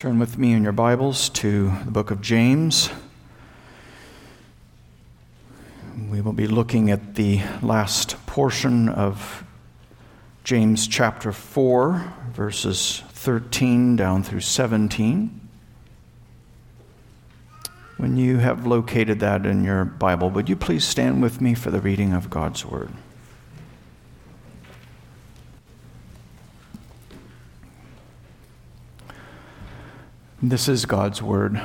Turn with me in your Bibles to the book of James. We will be looking at the last portion of James chapter 4, verses 13 down through 17. When you have located that in your Bible, would you please stand with me for the reading of God's Word? This is God's Word.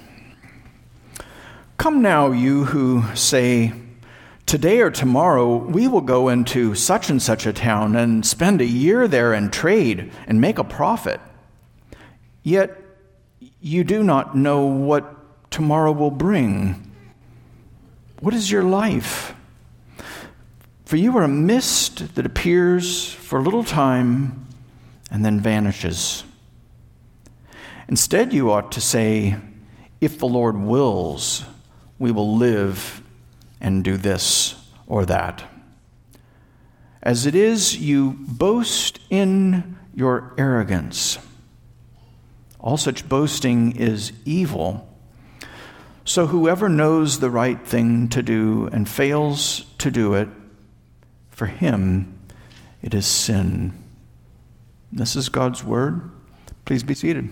Come now, you who say, today or tomorrow we will go into such and such a town and spend a year there and trade and make a profit. Yet you do not know what tomorrow will bring. What is your life? For you are a mist that appears for a little time and then vanishes. Instead, you ought to say, if the Lord wills, we will live and do this or that. As it is, you boast in your arrogance. All such boasting is evil. So whoever knows the right thing to do and fails to do it, for him it is sin. This is God's Word. Please be seated.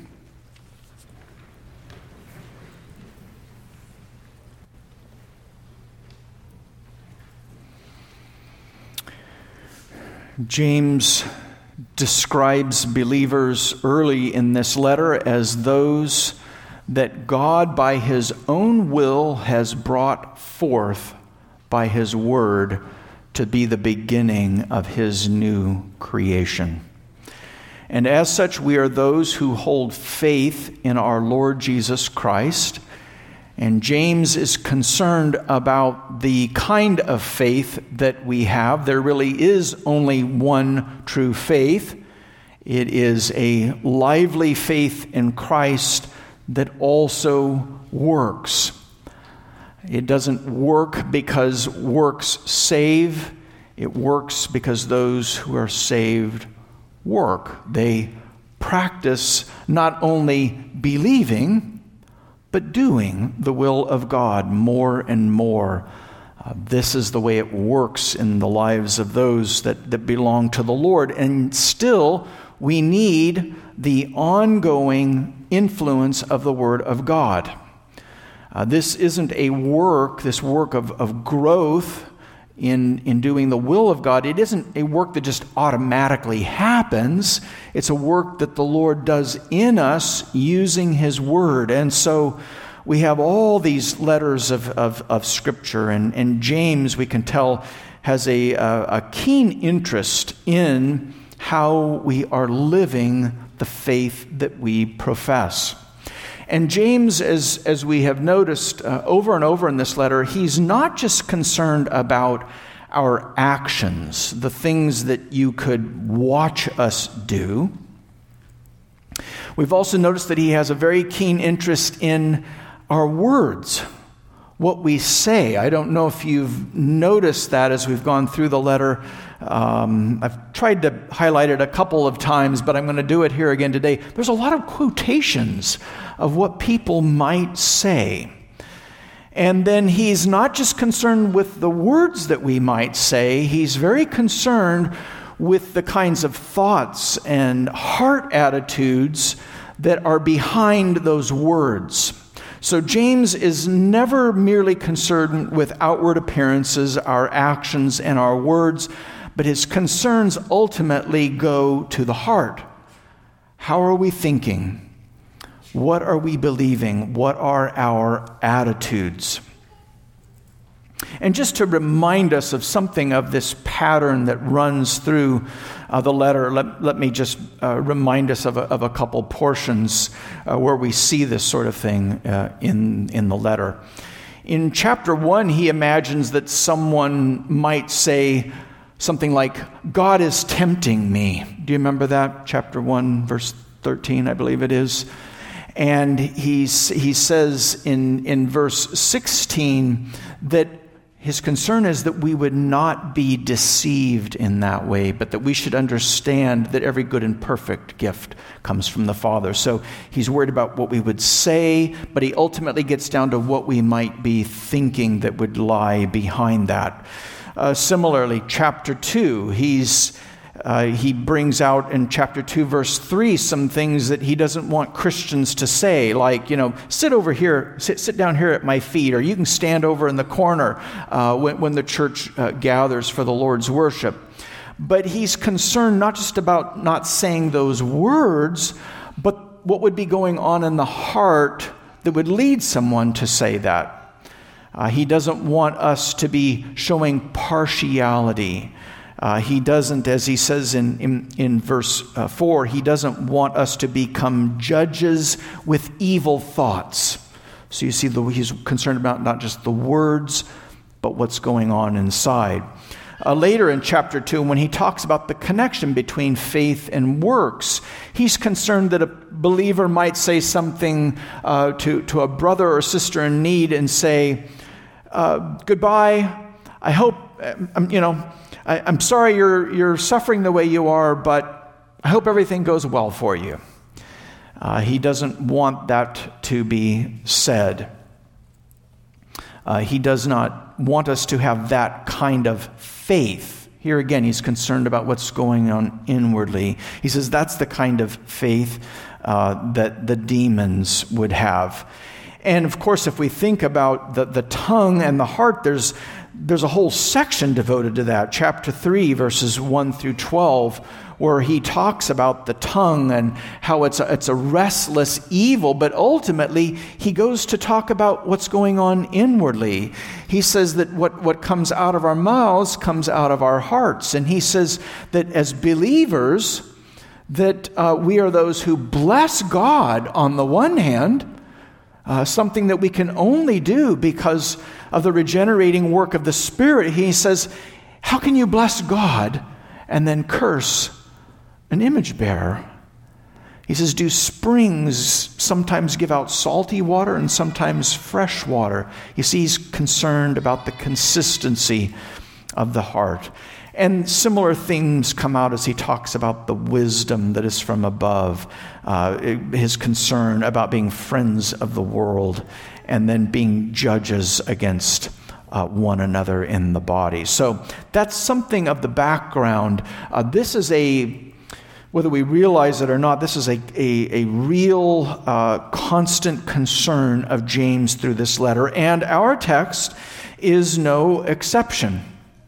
James describes believers early in this letter as those that God by his own will has brought forth by his word to be the beginning of his new creation. And as such, we are those who hold faith in our Lord Jesus Christ. And James is concerned about the kind of faith that we have. There really is only one true faith. It is a lively faith in Christ that also works. It doesn't work because works save. It works because those who are saved work. They practice not only believing, but doing the will of God more and more. This is the way it works in the lives of those that belong to the Lord. And still, we need the ongoing influence of the Word of God. This isn't this work of growth in doing the will of God. It isn't a work that just automatically happens. It's a work that the Lord does in us using His Word. And so we have all these letters of Scripture, and James, we can tell, has a keen interest in how we are living the faith that we profess. And James, as we have noticed over and over in this letter, he's not just concerned about our actions, the things that you could watch us do. We've also noticed that he has a very keen interest in our words, what we say. I don't know if you've noticed that as we've gone through the letter. I've tried to highlight it a couple of times, but I'm going to do it here again today. There's a lot of quotations of what people might say. And then he's not just concerned with the words that we might say, he's very concerned with the kinds of thoughts and heart attitudes that are behind those words. So James is never merely concerned with outward appearances, our actions, and our words, but his concerns ultimately go to the heart. How are we thinking? What are we believing? What are our attitudes? And just to remind us of something of this pattern that runs through the letter, let me just remind us of a couple portions where we see this sort of thing in the letter. In chapter 1, he imagines that someone might say something like, God is tempting me. Do you remember that? Chapter 1, verse 13, I believe it is. And he says in verse 16 that his concern is that we would not be deceived in that way, but that we should understand that every good and perfect gift comes from the Father. So he's worried about what we would say, but he ultimately gets down to what we might be thinking that would lie behind that. Similarly, chapter 2, he brings out in chapter 2, verse 3, some things that he doesn't want Christians to say, like, sit over here, sit down here at my feet, or you can stand over in the corner when the church gathers for the Lord's worship. But he's concerned not just about not saying those words, but what would be going on in the heart that would lead someone to say that. He doesn't want us to be showing partiality. He doesn't, as he says in verse 4, he doesn't want us to become judges with evil thoughts. So you see, he's concerned about not just the words, but what's going on inside. Later in chapter 2, when he talks about the connection between faith and works, he's concerned that a believer might say something to a brother or sister in need and say, goodbye, I hope, I'm sorry you're suffering the way you are, but I hope everything goes well for you. He doesn't want that to be said. He does not want us to have that kind of faith. Here again, he's concerned about what's going on inwardly. He says that's the kind of faith that the demons would have. And of course, if we think about the tongue and the heart, there's a whole section devoted to that. Chapter 3, verses 1 through 12, where he talks about the tongue and how it's a restless evil, but ultimately he goes to talk about what's going on inwardly. He says that what comes out of our mouths comes out of our hearts. And he says that as believers, that we are those who bless God on the one hand, something that we can only do because of the regenerating work of the Spirit. He says, how can you bless God and then curse an image bearer? He says, do springs sometimes give out salty water and sometimes fresh water? You see, he's concerned about the consistency of the heart. And similar things come out as he talks about the wisdom that is from above, his concern about being friends of the world, and then being judges against one another in the body. So that's something of the background. This is whether we realize it or not, this is a real constant concern of James through this letter, and our text is no exception.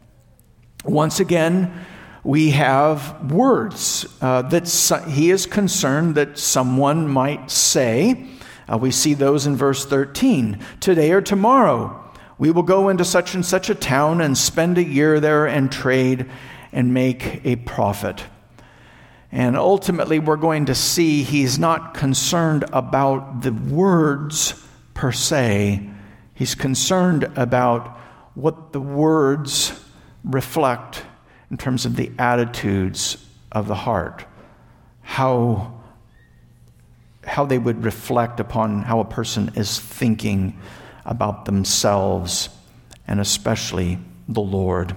Once again, we have words that he is concerned that someone might say. We see those in verse 13. Today or tomorrow, we will go into such and such a town and spend a year there and trade and make a profit. And ultimately, we're going to see he's not concerned about the words per se. He's concerned about what the words reflect in terms of the attitudes of the heart, how they would reflect upon how a person is thinking about themselves and especially the Lord.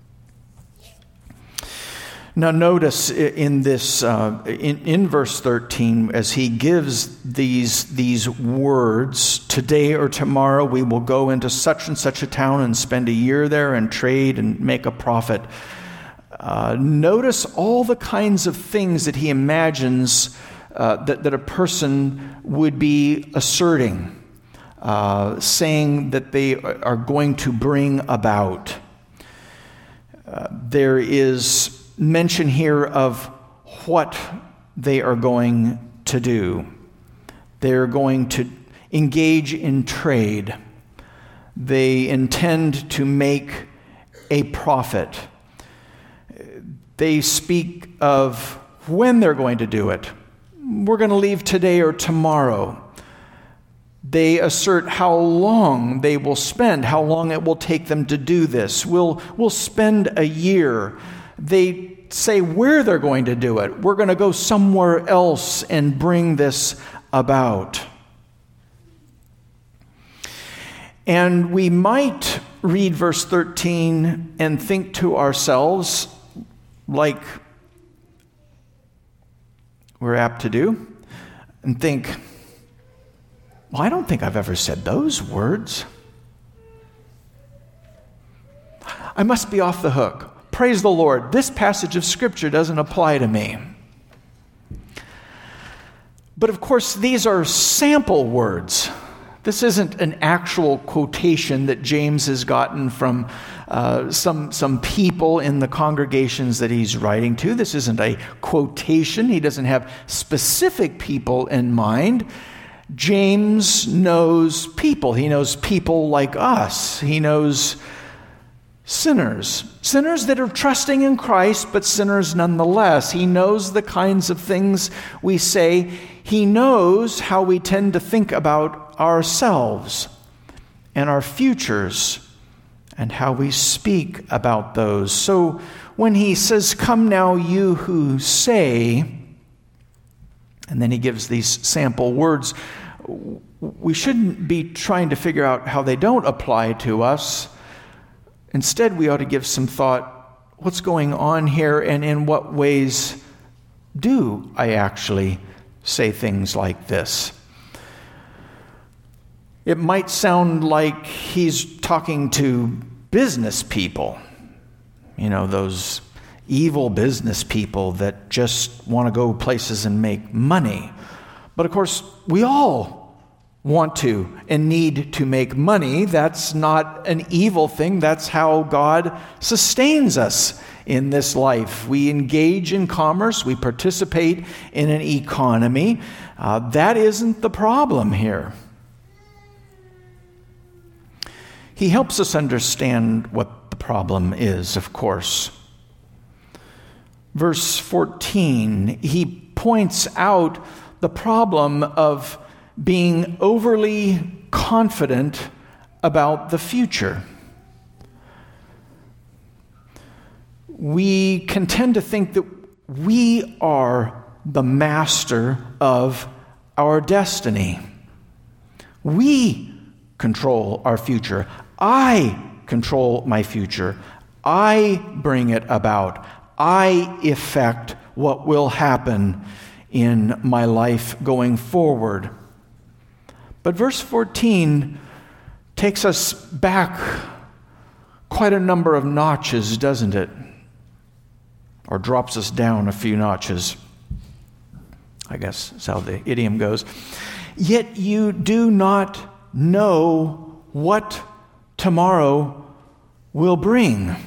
Now notice in this in verse 13, as he gives these words, today or tomorrow we will go into such and such a town and spend a year there and trade and make a profit. Notice all the kinds of things that he imagines that a person would be asserting, saying that they are going to bring about. There is mention here of what they are going to do. They're going to engage in trade. They intend to make a profit. They speak of when they're going to do it. We're going to leave today or tomorrow. They assert how long they will spend, how long it will take them to do this. We'll spend a year. They say where they're going to do it. We're going to go somewhere else and bring this about. And we might read verse 13 and think to ourselves, like we're apt to do, and think, well, I don't think I've ever said those words. I must be off the hook. Praise the Lord. This passage of Scripture doesn't apply to me. But of course, these are sample words. This isn't an actual quotation that James has gotten from some people in the congregations that he's writing to. This isn't a quotation. He doesn't have specific people in mind. James knows people. He knows people like us. He knows sinners that are trusting in Christ, but sinners nonetheless. He knows the kinds of things we say. He knows how we tend to think about ourselves and our futures and how we speak about those. So when he says, "Come now, you who say," and then he gives these sample words, we shouldn't be trying to figure out how they don't apply to us. Instead, we ought to give some thought, what's going on here, and in what ways do I actually say things like this? It might sound like he's talking to business people, those evil business people that just want to go places and make money. But of course, we all want to and need to make money. That's not an evil thing. That's how God sustains us in this life. We engage in commerce. We participate in an economy. That isn't the problem here. He helps us understand what the problem is, of course. Verse 14, he points out the problem of being overly confident about the future. We can tend to think that we are the master of our destiny. We control our future. I control my future. I bring it about. I effect what will happen in my life going forward. But verse 14 takes us back quite a number of notches, doesn't it? Or drops us down a few notches. I guess that's how the idiom goes. Yet you do not know what tomorrow will bring.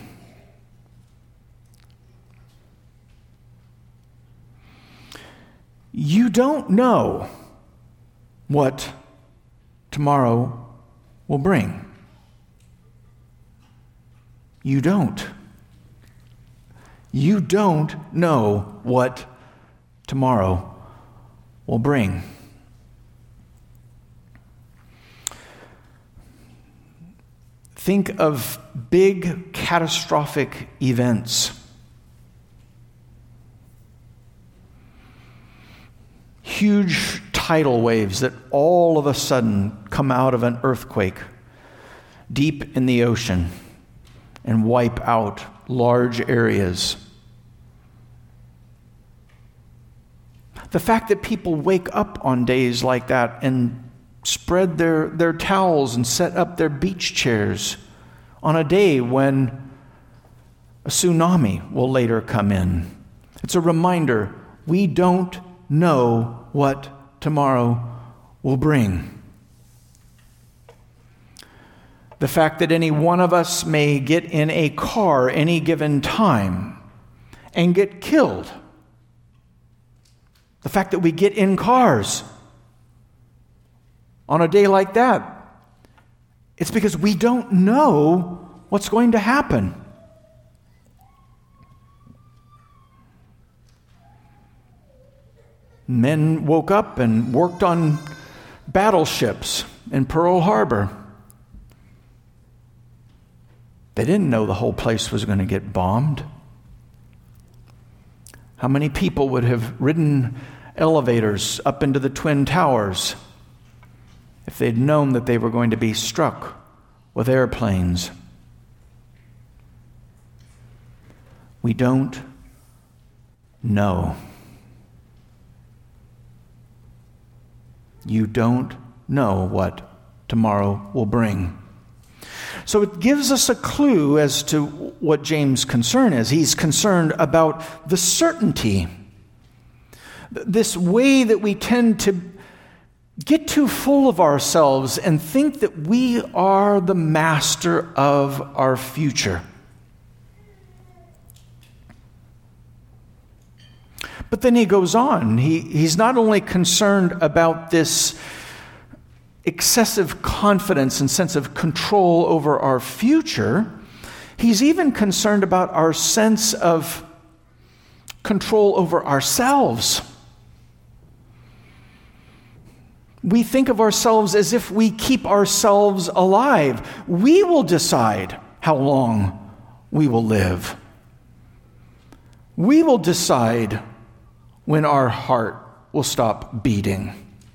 You don't know what tomorrow will bring. You don't. You don't know what tomorrow will bring. Think of big catastrophic events. Huge tidal waves that all of a sudden come out of an earthquake deep in the ocean and wipe out large areas. The fact that people wake up on days like that and spread their towels and set up their beach chairs on a day when a tsunami will later come in. It's a reminder, we don't know what tomorrow will bring. The fact that any one of us may get in a car any given time and get killed. The fact that we get in cars on a day like that, it's because we don't know what's going to happen. Men woke up and worked on battleships in Pearl Harbor. They didn't know the whole place was going to get bombed. How many people would have ridden elevators up into the Twin Towers if they'd known that they were going to be struck with airplanes? We don't know. You don't know what tomorrow will bring. So it gives us a clue as to what James' concern is. He's concerned about the certainty. This way that we tend to get too full of ourselves and think that we are the master of our future. But then he goes on. He's not only concerned about this excessive confidence and sense of control over our future, he's even concerned about our sense of control over ourselves. We think of ourselves as if we keep ourselves alive. We will decide how long we will live. We will decide when our heart will stop beating.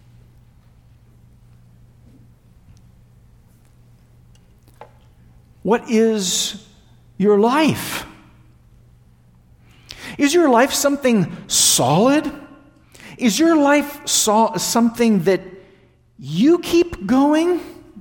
What is your life? Is your life something solid? Is your life something that you keep going?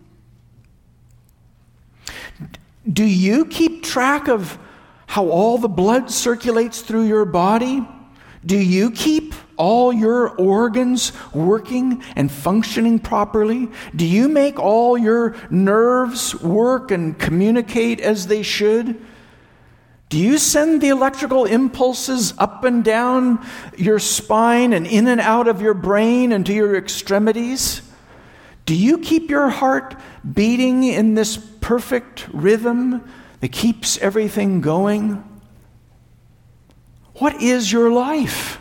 Do you keep track of how all the blood circulates through your body? Do you keep all your organs working and functioning properly? Do you make all your nerves work and communicate as they should? Do you send the electrical impulses up and down your spine and in and out of your brain and to your extremities? Do you keep your heart beating in this perfect rhythm that keeps everything going? What is your life?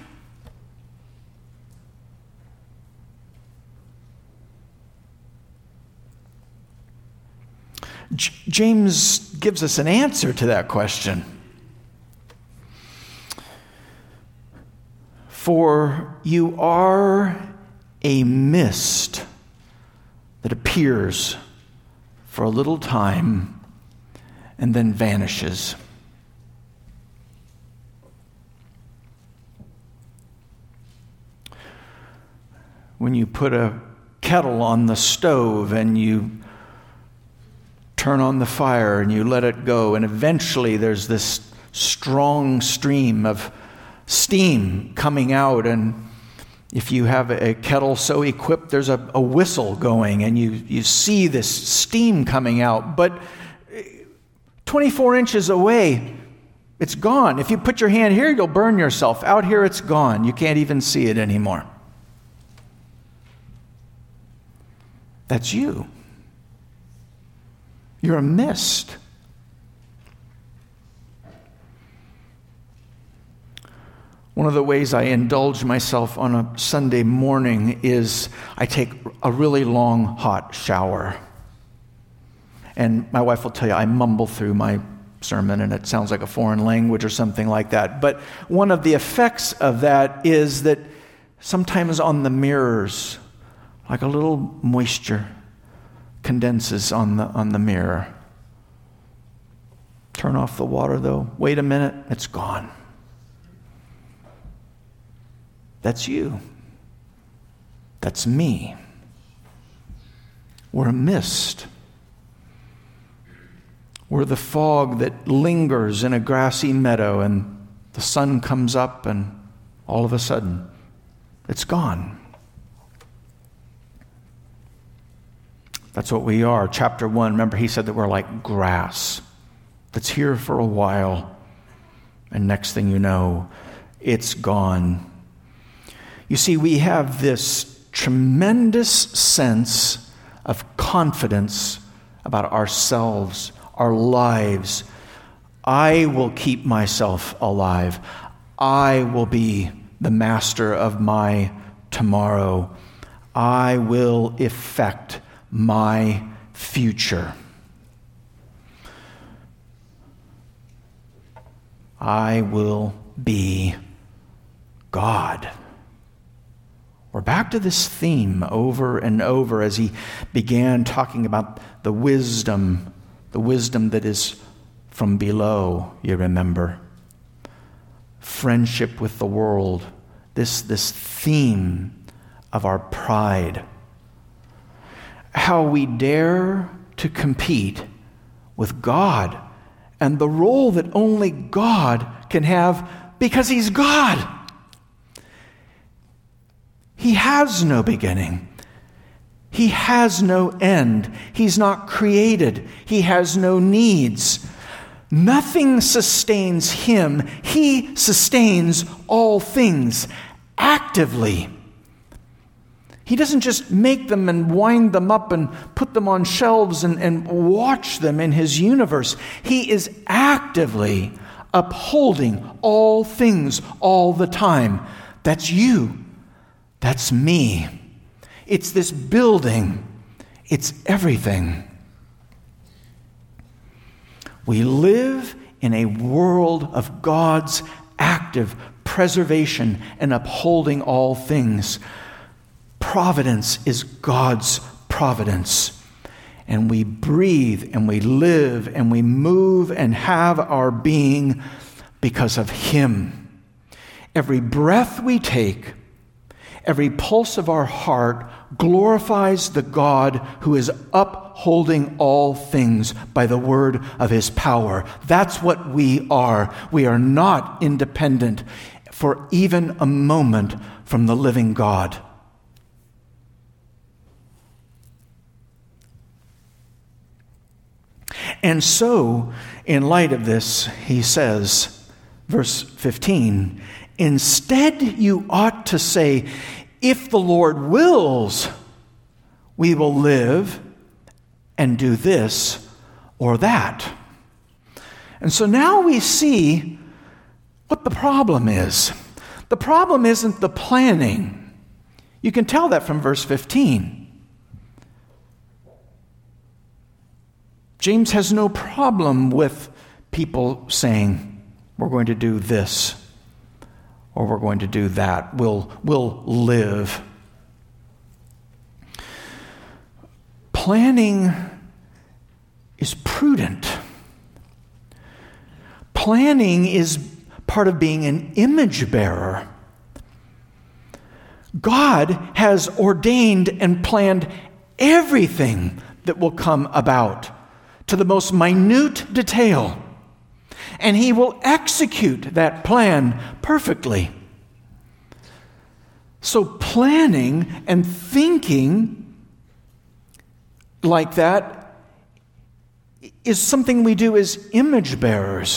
James gives us an answer to that question. For you are a mist that appears for a little time and then vanishes. When you put a kettle on the stove and you turn on the fire and you let it go, and eventually there's this strong stream of steam coming out, and if you have a kettle so equipped, there's a whistle going, and you see this steam coming out, but 24 inches away, it's gone. If you put your hand here, you'll burn yourself. Out here, it's gone. You can't even see it anymore. That's you. You're a mist. One of the ways I indulge myself on a Sunday morning is I take a really long, hot shower. And my wife will tell you I mumble through my sermon and it sounds like a foreign language or something like that. But one of the effects of that is that sometimes on the mirrors, like a little moisture condenses on the mirror. Turn off the water though. Wait a minute, it's gone. That's you. That's me. We're a mist. We're the fog that lingers in a grassy meadow and the sun comes up and all of a sudden it's gone. That's what we are. Chapter 1, remember he said that we're like grass that's here for a while, and next thing you know, it's gone. You see, we have this tremendous sense of confidence about ourselves, our lives. I will keep myself alive. I will be the master of my tomorrow. I will effect my future. I will be God. We're back to this theme over and over as he began talking about the wisdom that is from below, you remember. friendship with the world, this theme of our pride. How we dare to compete with God and the role that only God can have because He's God. He has no beginning. He has no end. He's not created. He has no needs. Nothing sustains Him. He sustains all things actively. He doesn't just make them and wind them up and put them on shelves and watch them in His universe. He is actively upholding all things all the time. That's you. That's me. It's this building. It's everything. We live in a world of God's active preservation and upholding all things. Providence is God's providence. And we breathe and we live and we move and have our being because of Him. Every breath we take, every pulse of our heart glorifies the God who is upholding all things by the word of His power. That's what we are. We are not independent for even a moment from the living God. And so, in light of this, he says, verse 15, instead you ought to say, if the Lord wills, we will live and do this or that. And so now we see what the problem is. The problem isn't the planning. You can tell that from verse 15. James has no problem with people saying, we're going to do this, or we're going to do that. We'll live. Planning is prudent. Planning is part of being an image bearer. God has ordained and planned everything that will come about, to the most minute detail. And He will execute that plan perfectly. So planning and thinking like that is something we do as image bearers.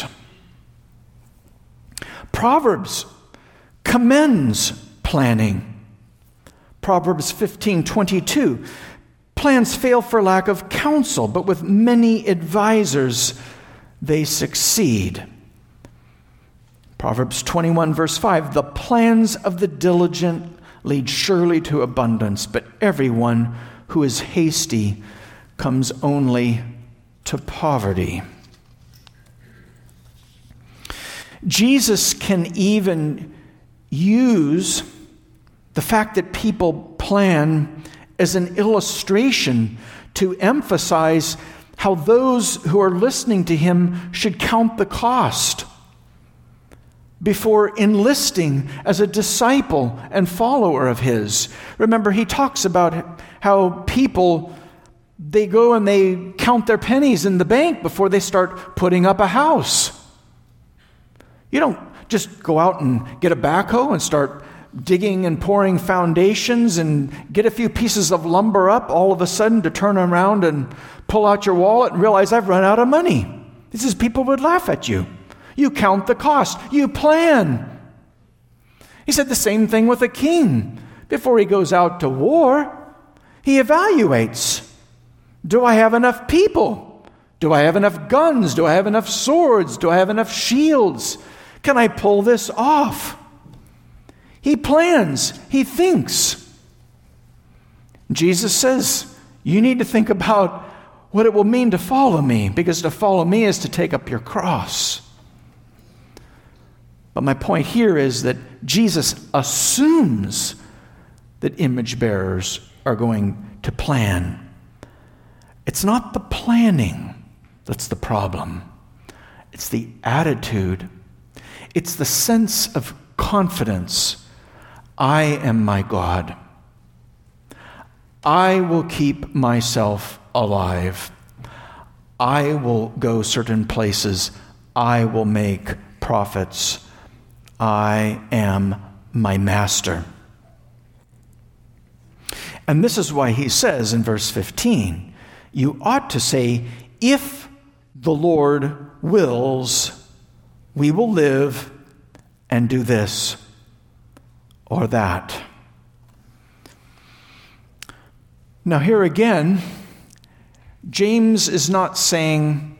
Proverbs commends planning. Proverbs 15:22. Plans fail for lack of counsel, but with many advisors they succeed. Proverbs 21 verse 5, the plans of the diligent lead surely to abundance, but everyone who is hasty comes only to poverty. Jesus can even use the fact that people plan as an illustration to emphasize how those who are listening to Him should count the cost before enlisting as a disciple and follower of His. Remember, He talks about how people, they go and they count their pennies in the bank before they start putting up a house. You don't just go out and get a backhoe and start digging and pouring foundations and get a few pieces of lumber up all of a sudden to turn around and pull out your wallet and realize I've run out of money. This is, people would laugh at you. You count the cost. You plan. He said the same thing with a king. Before he goes out to war, he evaluates. Do I have enough people? Do I have enough guns? Do I have enough swords? Do I have enough shields? Can I pull this off? He plans. He thinks. Jesus says, you need to think about what it will mean to follow me, because to follow me is to take up your cross. But my point here is that Jesus assumes that image bearers are going to plan. It's not the planning that's the problem. It's the attitude. It's the sense of confidence. I am my God. I will keep myself alive. I will go certain places. I will make profits. I am my master. And this is why he says in verse 15, you ought to say, if the Lord wills, we will live and do this or that. Now here again, James is not saying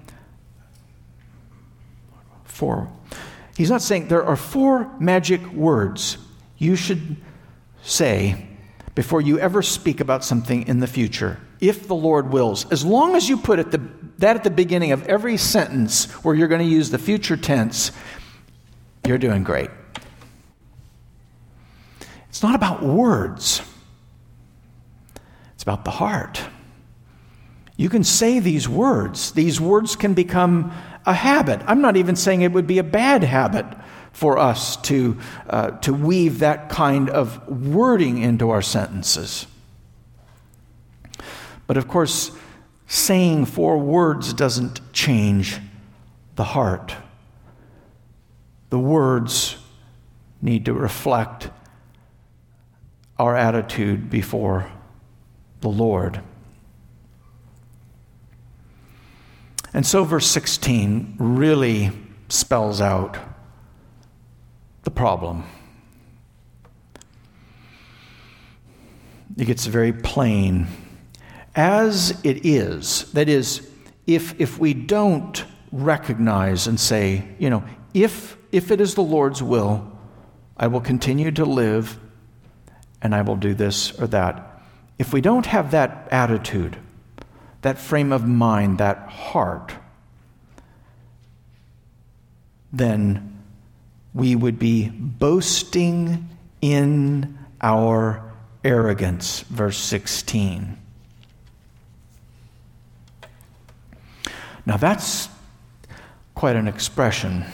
he's not saying there are 4 magic words you should say before you ever speak about something in the future. If the Lord wills. As long as you put that at the beginning of every sentence where you're going to use the future tense, you're doing great. It's not about words. It's about the heart. You can say these words. These words can become a habit. I'm not even saying it would be a bad habit for us to weave that kind of wording into our sentences. But of course, saying 4 words doesn't change the heart. The words need to reflect our attitude before the Lord. And so verse 16 really spells out the problem. It gets very plain. As it is, that is, if we don't recognize and say, if it is the Lord's will, I will continue to live and I will do this or that. If we don't have that attitude, that frame of mind, that heart, then we would be boasting in our arrogance. Verse 16. Now that's quite an expression.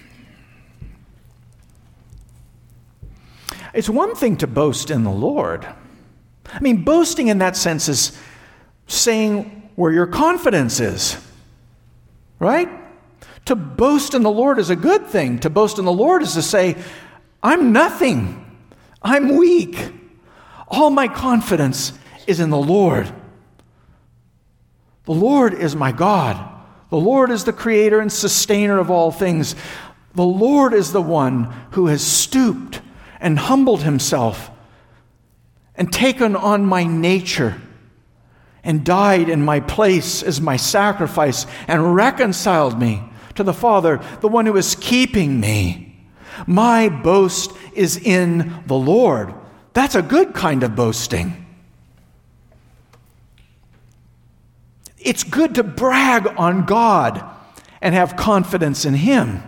It's one thing to boast in the Lord. I mean, boasting in that sense is saying where your confidence is, right? To boast in the Lord is a good thing. To boast in the Lord is to say, I'm nothing. I'm weak. All my confidence is in the Lord. The Lord is my God. The Lord is the creator and sustainer of all things. The Lord is the one who has stooped and humbled himself and taken on my nature and died in my place as my sacrifice and reconciled me to the Father, the one who is keeping me. My boast is in the Lord. That's a good kind of boasting. It's good to brag on God and have confidence in Him.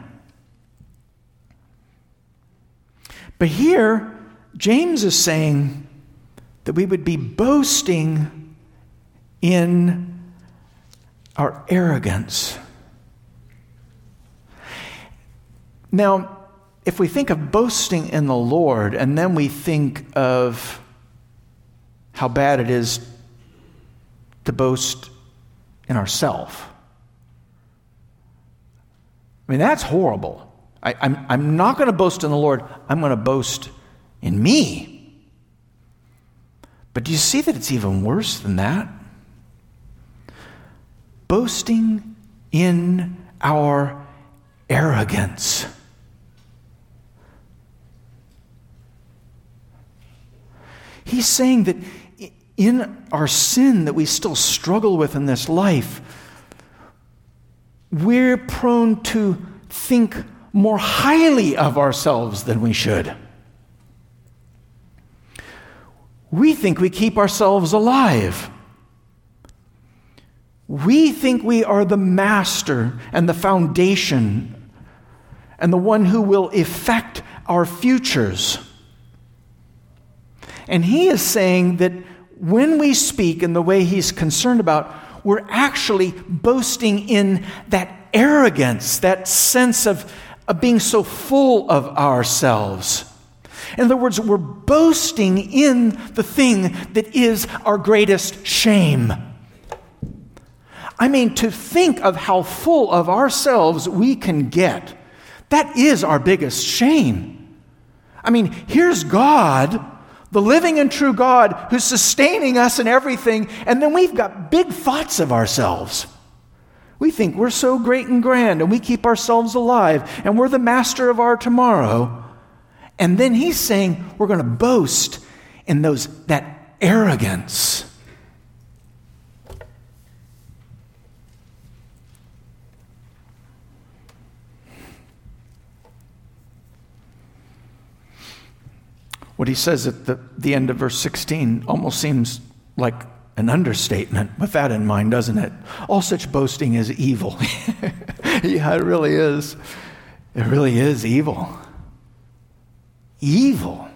But here, James is saying that we would be boasting in our arrogance. Now, if we think of boasting in the Lord, and then we think of how bad it is to boast in ourselves, I mean, that's horrible. I'm not going to boast in the Lord. I'm going to boast in me. But do you see that it's even worse than that? Boasting in our arrogance. He's saying that in our sin that we still struggle with in this life, we're prone to think more highly of ourselves than we should. We think we keep ourselves alive. We think we are the master and the foundation and the one who will effect our futures. And he is saying that when we speak in the way he's concerned about, we're actually boasting in that arrogance, that sense of of being so full of ourselves. In other words, we're boasting in the thing that is our greatest shame. I mean, to think of how full of ourselves we can get, that is our biggest shame. I mean, here's God, the living and true God, who's sustaining us in everything, and then we've got big thoughts of ourselves. We think we're so great and grand, and we keep ourselves alive, and we're the master of our tomorrow. And then he's saying we're going to boast in that arrogance. What he says at the end of verse 16 almost seems like an understatement with that in mind, doesn't it? All such boasting is evil. Yeah, it really is. It really is evil. Evil.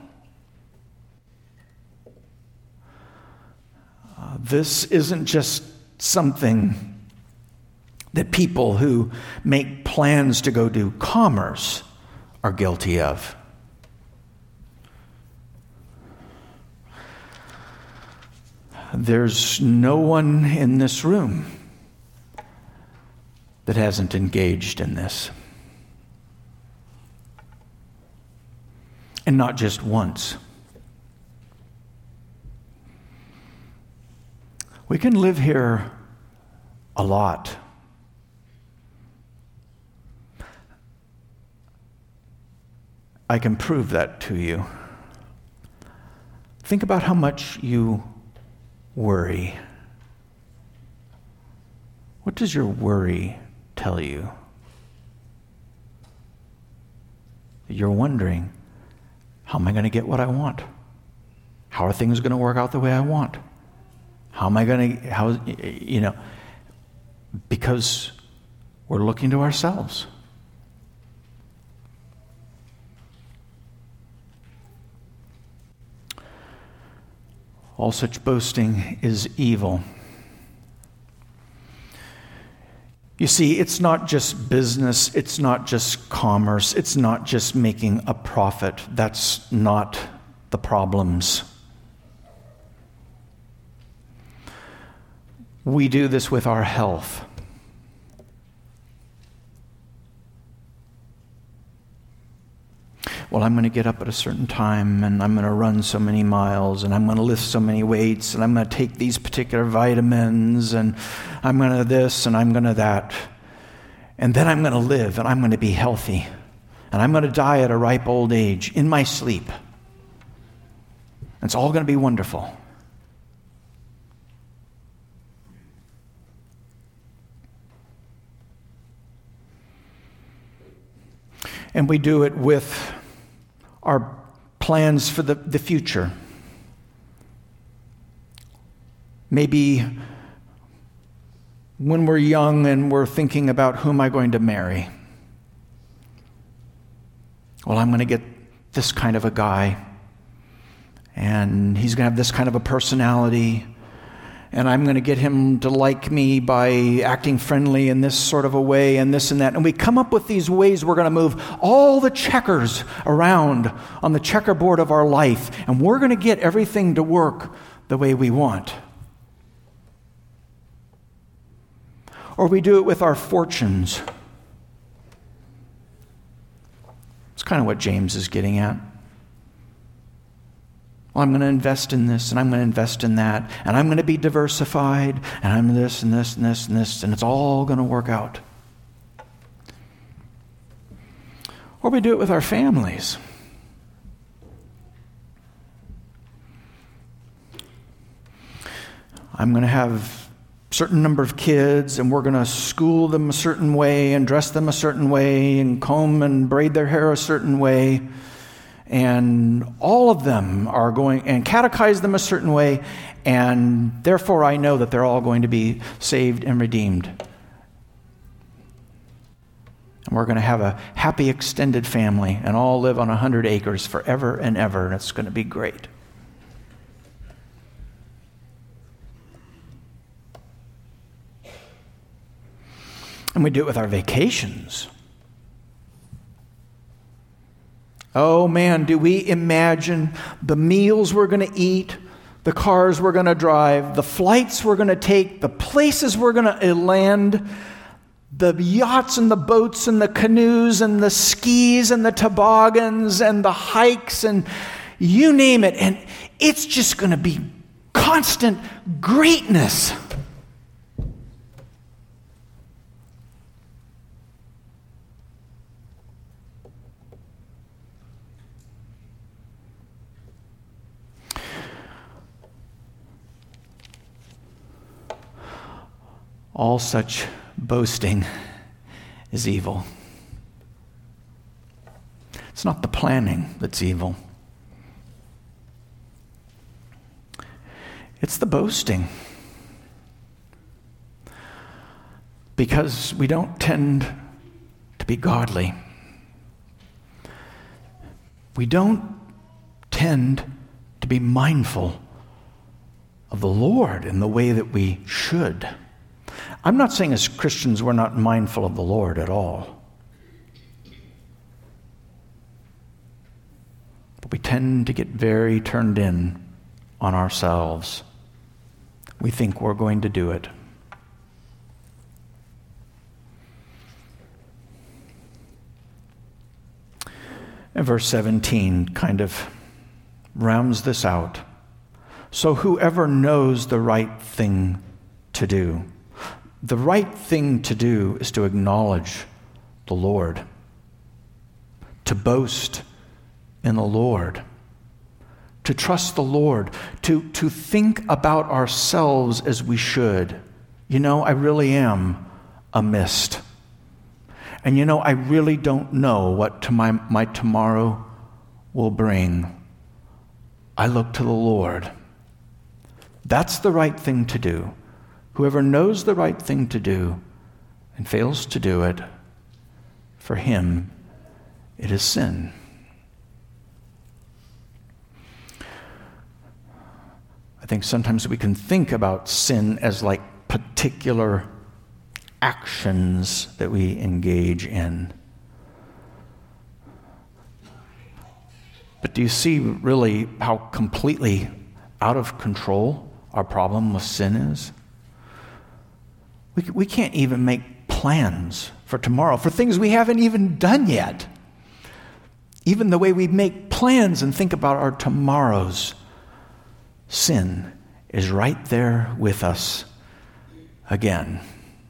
This isn't just something that people who make plans to go do commerce are guilty of. There's no one in this room that hasn't engaged in this. And not just once. We can live here a lot. I can prove that to you. Think about how much you worry. What does your worry tell you? You're wondering, how am I going to get what I want? How are things going to work out the way I want? How am I going to, because we're looking to ourselves. All such boasting is evil. You see, it's not just business, it's not just commerce, it's not just making a profit. That's not the problems. We do this with our health. Well, I'm going to get up at a certain time, and I'm going to run so many miles, and I'm going to lift so many weights, and I'm going to take these particular vitamins, and I'm going to this, and I'm going to that. And then I'm going to live, and I'm going to be healthy. And I'm going to die at a ripe old age in my sleep. It's all going to be wonderful. And we do it with our plans for the future. Maybe when we're young and we're thinking about who am I going to marry? Well, I'm going to get this kind of a guy, and he's going to have this kind of a personality, and I'm going to get him to like me by acting friendly in this sort of a way and this and that. And we come up with these ways we're going to move all the checkers around on the checkerboard of our life, and we're going to get everything to work the way we want. Or we do it with our fortunes. It's kind of what James is getting at. Well, I'm going to invest in this, and I'm going to invest in that, and I'm going to be diversified, and I'm this and this and this and this, and it's all going to work out. Or we do it with our families. I'm going to have a certain number of kids, and we're going to school them a certain way, and dress them a certain way, and comb and braid their hair a certain way. And all of them are going, and catechize them a certain way, and therefore I know that they're all going to be saved and redeemed. And we're going to have a happy extended family and all live on 100 acres forever and ever, and it's going to be great. And we do it with our vacations. Oh man, do we imagine the meals we're going to eat, the cars we're going to drive, the flights we're going to take, the places we're going to land, the yachts and the boats and the canoes and the skis and the toboggans and the hikes and you name it. And it's just going to be constant greatness. All such boasting is evil. It's not the planning that's evil. It's the boasting. Because we don't tend to be godly. We don't tend to be mindful of the Lord in the way that we should. I'm not saying as Christians we're not mindful of the Lord at all. But we tend to get very turned in on ourselves. We think we're going to do it. And verse 17 kind of rounds this out. So whoever knows the right thing to do. The right thing to do is to acknowledge the Lord, to boast in the Lord, to trust the Lord, to think about ourselves as we should. You know, I really am a mist. And you know, I really don't know what my tomorrow will bring. I look to the Lord. That's the right thing to do. Whoever knows the right thing to do and fails to do it, for him it is sin. I think sometimes we can think about sin as like particular actions that we engage in. But do you see really how completely out of control our problem with sin is? We can't even make plans for tomorrow, for things we haven't even done yet. Even the way we make plans and think about our tomorrows, sin is right there with us again.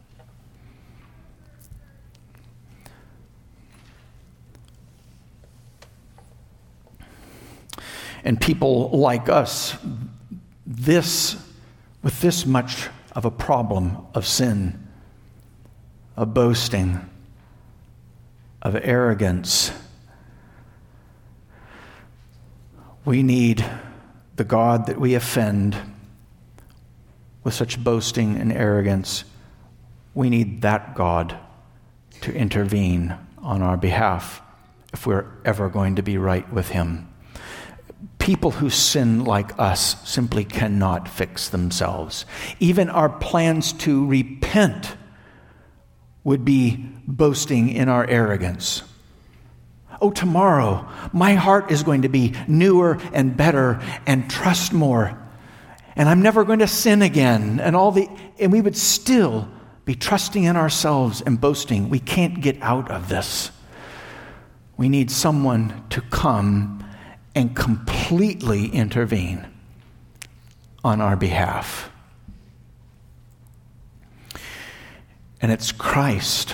And people like us, with this much of a problem of sin, of boasting, of arrogance, we need the God that we offend with such boasting and arrogance. We need that God to intervene on our behalf if we're ever going to be right with him. People who sin like us simply cannot fix themselves. Even our plans to repent would be boasting in our arrogance. Oh, tomorrow, my heart is going to be newer and better and trust more. And I'm never going to sin again. And we would still be trusting in ourselves and boasting. We can't get out of this. We need someone to come and completely intervene on our behalf. And it's Christ.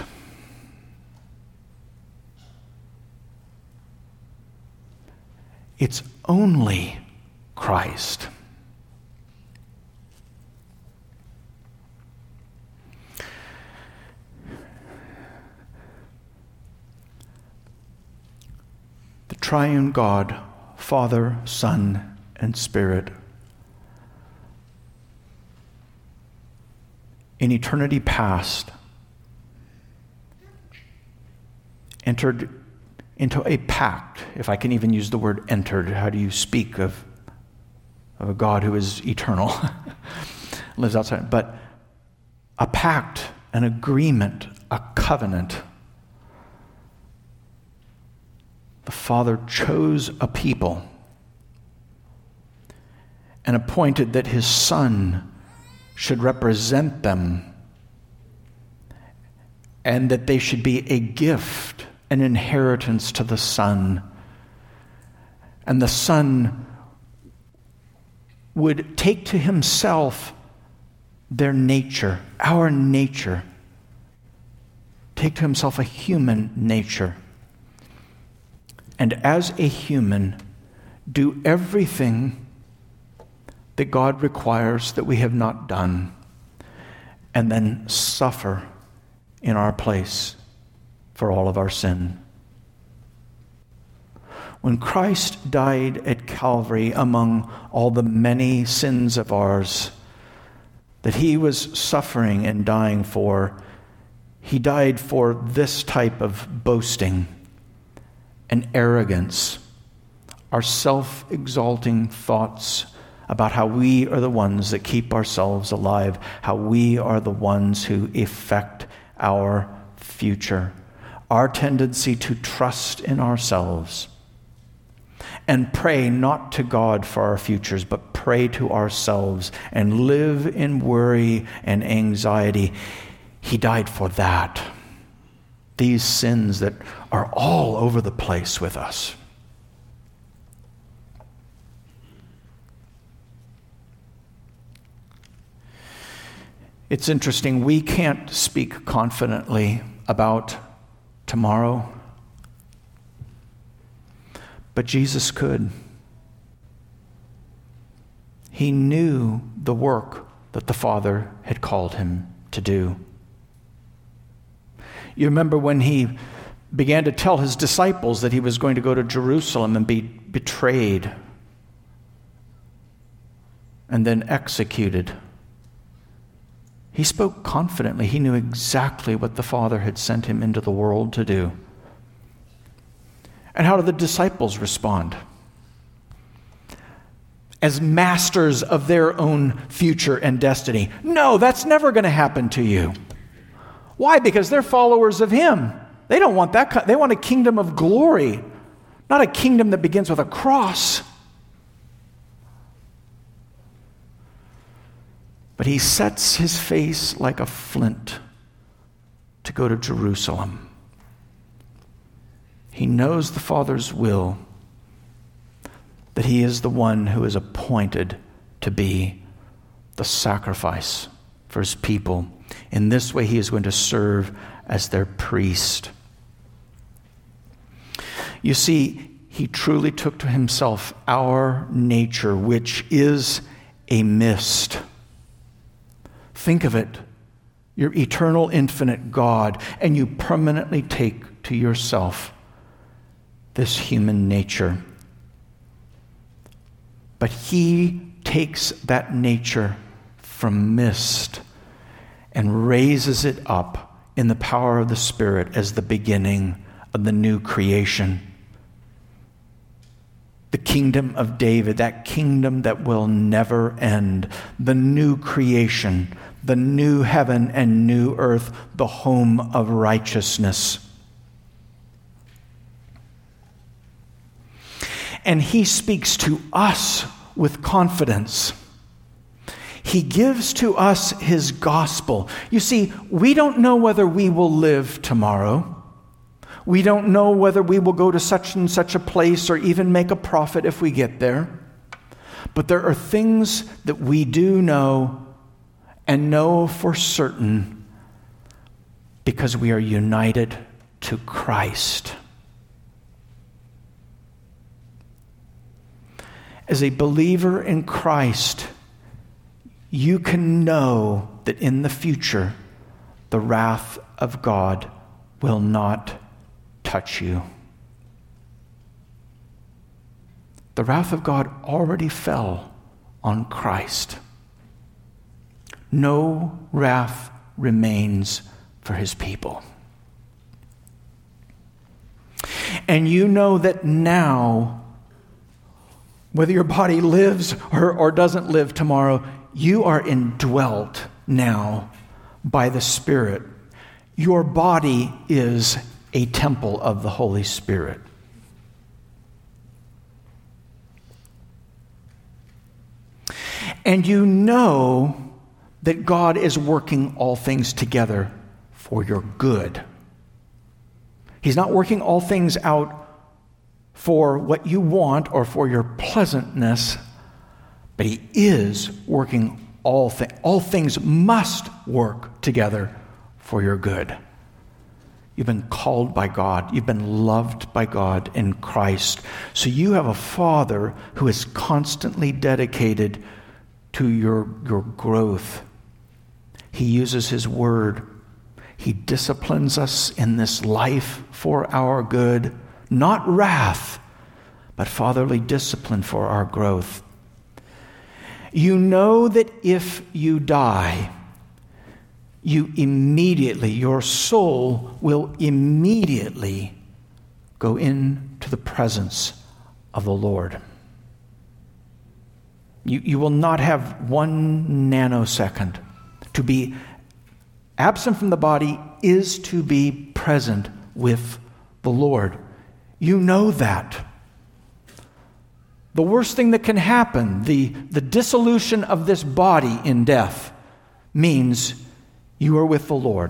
It's only Christ. The triune God, Father, Son, and Spirit, in eternity past, entered into a pact, if I can even use the word entered. How do you speak of a God who is eternal, lives outside? But a pact, an agreement, a covenant the Father chose a people and appointed that his Son should represent them, and that they should be a gift, an inheritance to the Son. And the Son would take to himself their nature, our nature, take to himself a human nature, and as a human, do everything that God requires that we have not done, and then suffer in our place for all of our sin. When Christ died at Calvary among all the many sins of ours that he was suffering and dying for, he died for this type of boasting and arrogance, our self-exalting thoughts about how we are the ones that keep ourselves alive, how we are the ones who effect our future, our tendency to trust in ourselves and pray not to God for our futures, but pray to ourselves and live in worry and anxiety. He died for that. These sins that are all over the place with us. It's interesting, we can't speak confidently about tomorrow, but Jesus could. He knew the work that the Father had called him to do. You remember when he began to tell his disciples that he was going to go to Jerusalem and be betrayed and then executed. He spoke confidently. He knew exactly what the Father had sent him into the world to do. And how did the disciples respond? As masters of their own future and destiny. No, that's never going to happen to you. Why? Because they're followers of him. They don't want that. They want a kingdom of glory, not a kingdom that begins with a cross. But he sets his face like a flint to go to Jerusalem. He knows the Father's will, that he is the one who is appointed to be the sacrifice for his people. In this way, he is going to serve as their priest. You see, he truly took to himself our nature, which is a mist. Think of it, your eternal, infinite God, and you permanently take to yourself this human nature. But he takes that nature from mist and raises it up in the power of the Spirit as the beginning of the new creation. The kingdom of David, that kingdom that will never end, the new creation, the new heaven and new earth, the home of righteousness. And he speaks to us with confidence. He gives to us his gospel. You see, we don't know whether we will live tomorrow. We don't know whether we will go to such and such a place or even make a profit if we get there. But there are things that we do know and know for certain because we are united to Christ. As a believer in Christ, you can know that in the future, the wrath of God will not touch you. The wrath of God already fell on Christ. No wrath remains for his people. And you know that now, whether your body lives or doesn't live tomorrow, you are indwelt now by the Spirit. Your body is a temple of the Holy Spirit. And you know that God is working all things together for your good. He's not working all things out for what you want or for your pleasantness, but He is working all things. All things must work together for your good. You've been called by God. You've been loved by God in Christ. So you have a Father who is constantly dedicated to your growth. He uses His Word. He disciplines us in this life for our good, not wrath, but fatherly discipline for our growth. You know that if you die, your soul will immediately go into the presence of the Lord. You will not have 1 nanosecond. To be absent from the body is to be present with the Lord. You know that. The worst thing that can happen, the dissolution of this body in death, means you are with the Lord.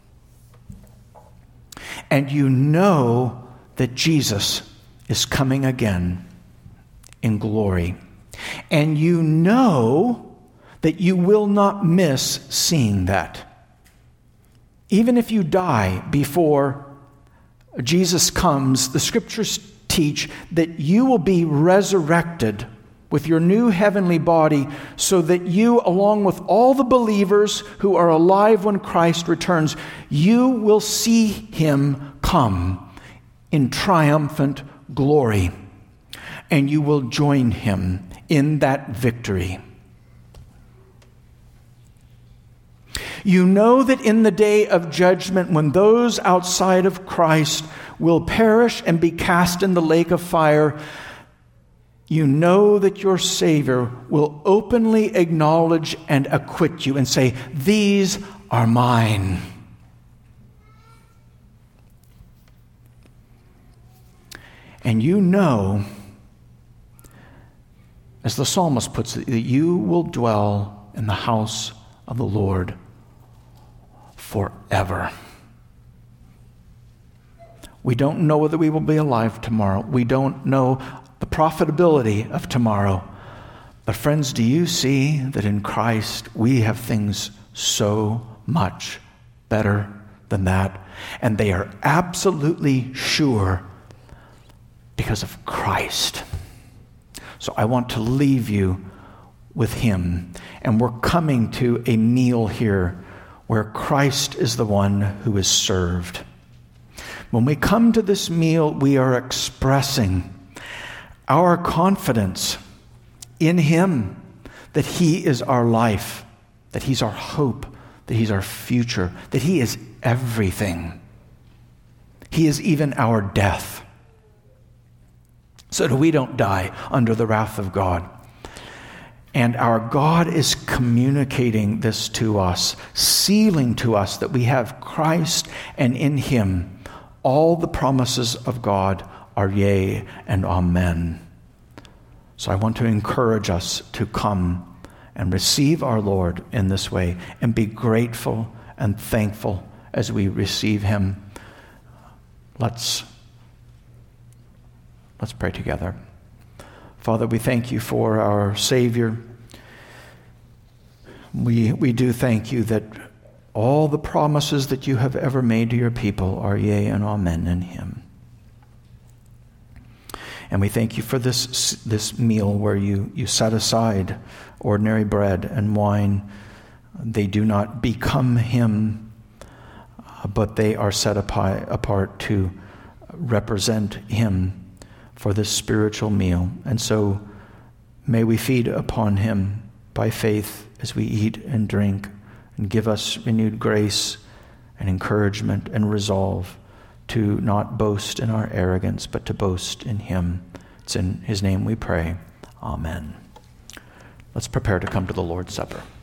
And you know that Jesus is coming again in glory. And you know that you will not miss seeing that. Even if you die before Jesus comes, the Scriptures teach that you will be resurrected with your new heavenly body, so that you, along with all the believers who are alive when Christ returns, you will see Him come in triumphant glory, and you will join Him in that victory. You know that in the day of judgment, when those outside of Christ will perish and be cast in the lake of fire, you know that your Savior will openly acknowledge and acquit you and say, "These are mine." And you know, as the psalmist puts it, that you will dwell in the house of the Lord forever. We don't know whether we will be alive tomorrow. We don't know the profitability of tomorrow. But friends, do you see that in Christ we have things so much better than that? And they are absolutely sure because of Christ. So I want to leave you with Him. And we're coming to a meal here where Christ is the one who is served. When we come to this meal, we are expressing our confidence in Him, that He is our life, that He's our hope, that He's our future, that He is everything. He is even our death, so that we don't die under the wrath of God. And our God is communicating this to us, sealing to us that we have Christ, and in Him all the promises of God are yea and amen. So I want to encourage us to come and receive our Lord in this way and be grateful and thankful as we receive Him. Let's pray together. Father, we thank You for our Savior. We do thank You that all the promises that You have ever made to Your people are yea and amen in Him. And we thank You for this meal where you set aside ordinary bread and wine. They do not become Him, but they are set apart to represent Him for this spiritual meal. And so may we feed upon Him by faith as we eat and drink, and give us renewed grace and encouragement and resolve to not boast in our arrogance, but to boast in Him. It's in His name we pray. Amen. Let's prepare to come to the Lord's Supper.